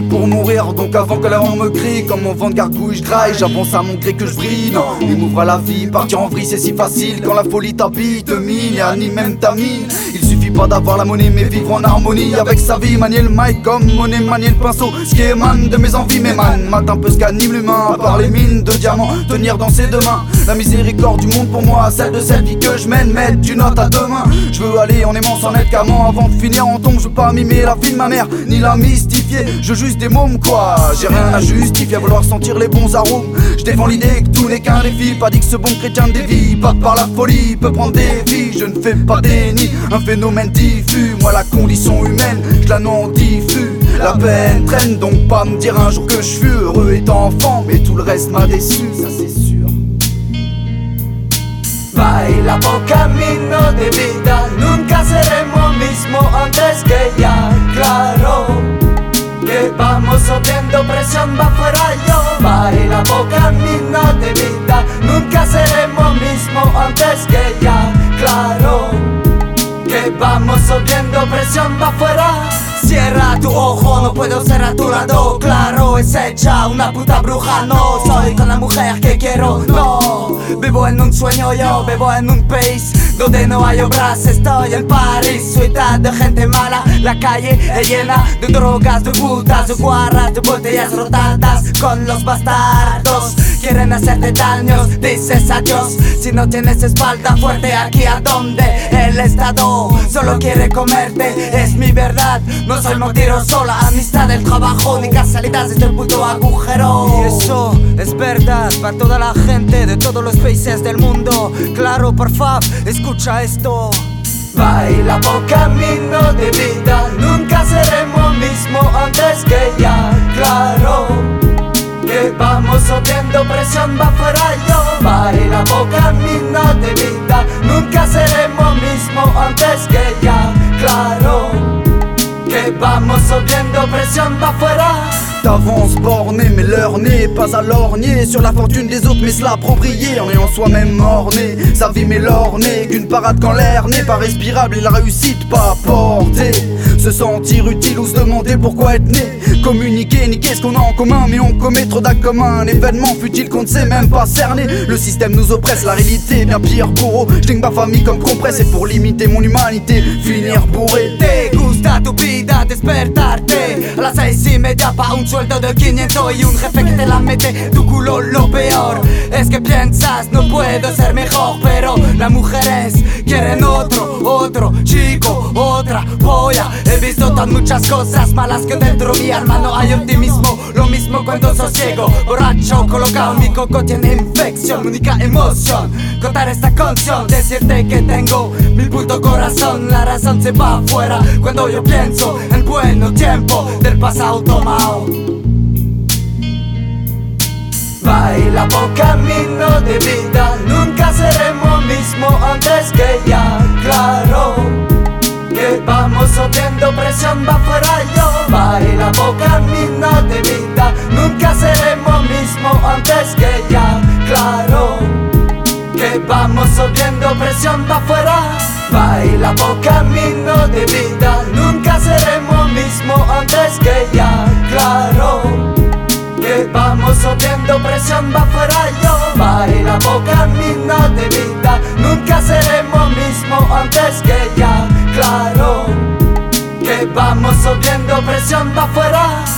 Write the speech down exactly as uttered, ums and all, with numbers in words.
pour mourir, donc avant que la honte me crie. Comme mon vent de gargouille, je graille, j'avance à mon gré que je brille. Non, il m'ouvre à la vie, partir en vrille c'est si facile. Quand la folie t'habite, te mine et anime même ta mine. Il suffit pas d'avoir la monnaie mais vivre en harmonie avec sa vie. Manier le mic comme monnaie, manier le pinceau. Ce qui émane de mes envies m'émane. Mate un peu ce qu'anime l'humain, à part les mines de diamants, tenir dans ses deux mains. La miséricorde du monde pour moi, celle de cette vie que je mène. Mettre du note à deux mains. Je veux aller en aimant sans être qu'amant. Avant de finir en tombe, je veux pas mimer la vie de ma mère, ni la mystifier. Je juste des mômes quoi, j'ai rien à justifier, à vouloir sentir les bons arômes. Je défends l'idée que tout n'est qu'un défi. Pas dit que ce bon chrétien dévie, pas par la folie, peut prendre des vies. Je ne fais pas déni, un phénomène diffus. Moi la condition humaine, je la non diffus. La peine traîne, donc pas me dire un jour que je fus heureux étant enfant, mais tout le reste m'a déçu, ça c'est sûr. Baila por camino de vida, nunca seremos mismo antes que ya, claro. Que vamos subiendo presión va fuera yo. Baila por camino de vida, nunca seremos mismo antes que ya, claro. Que vamos subiendo presión va fuera. Cierra tu ojo, no puedo ser a tu lado. Claro, es hecha una puta bruja. No soy con la mujer que quiero, no. Vivo en un sueño yo, vivo en un país donde no hay obras. Estoy en París, ciudad de gente mala. La calle es llena de drogas, de putas, de guarras, de botellas rotadas. Con los bastardos quieren hacerte daños, dices adiós. Si no tienes espalda fuerte aquí a donde el Estado solo quiere comerte. Es mi verdad, no soy mentiroso. La amistad, el trabajo, ni casualidad, este puto agujero. Y eso es verdad para toda la gente de todos los países del mundo. Claro, por favor, escucha esto. Baila por camino de vida, nunca seremos mismo antes que ya, claro. Que vamos subiendo presión va fuera yo. Baila por camino de vida, nunca seremos mismo antes que ya, claro. Que vamos subiendo presión va fuera. T'avances borné, mais l'heure n'est pas à lorgner sur la fortune des autres, mais se l'approprier en ayant soi-même orné. Sa vie mais l'orné, qu'une parade quand l'air n'est pas respirable et la réussite pas portée. Se sentir utile ou se demander pourquoi être né. Communiquer, niquer ce qu'on a en commun, mais on commet trop d'actes communs. Un événement futile qu'on ne sait même pas cerner. Le système nous oppresse, la réalité est bien pire bourreau. J't'ingue ma famille comme compresse et pour limiter mon humanité, finir bourré. Te gusta tu vida, despertarte a las seis y media pa' un sueldo de quinientos y un jefe que te la mete tu culo. Lo peor es que piensas no puedo ser mejor, pero las mujeres quieren otro, otro chico, otra polla. He visto tan muchas cosas malas que dentro mi alma no hay optimismo. Lo mismo cuando sosiego, borracho, colocado, mi coco tiene infección. Mi única emoción, contar esta canción, decirte que tengo mi puto corazón. La razón se va afuera cuando yo pienso en buen tiempo del pasado tomado. Baila por camino de vida, nunca seremos mismo antes que ya, claro. Que vamos subiendo presión va fuera yo. Baila por camino de vida, nunca seremos mismo antes que ya, claro. Que vamos subiendo presión va fuera. Baila por camino de vida, nunca seremos mismo antes que ya, claro. Que vamos subiendo presión va fuera yo. Baila por camino de vida, nunca seremos mismo antes que ya, claro. Que vamos subiendo presión va fuera.